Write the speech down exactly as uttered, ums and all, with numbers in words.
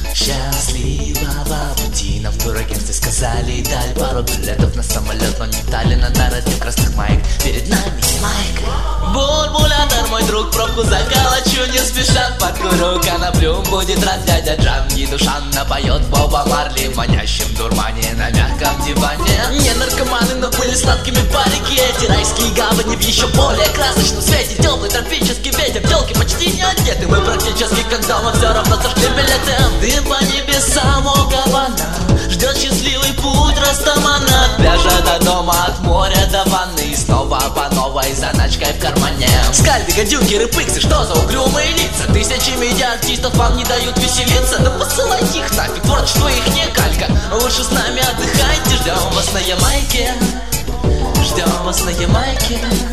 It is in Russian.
Счастливого пути. Нам в турагентстве сказали, дали пару билетов на самолет, но не дали на ради красных маек. Перед нами майка. Буль-булятор, мой друг, пробку заколочу, не спеша покурю коноплю. Будет рад дядя Джанги, Душан напоет Боба Марли в манящем дурмане на мягком диване. Не наркоманы, но были сладкими парики. Эти райские гавани в еще более красочном свете. Теплый тропический ветер, телки почти не одеты. Мы практически как дома, все равно сошли билеты. Ты по небесам, о Гавана, ждет счастливый путь Растамана. От пляжа до дома, от моря до ванны, и снова по новой заначкой в кармане. Скальды, гадюки, рыпыксы, что за угрюмые лица? Тысячи медиа-артистов вам не дают веселиться. Да посылайте их нафиг, творчество их не калька. Лучше с нами отдыхайте, ждем вас на Ямайке. Ждем вас на Ямайке.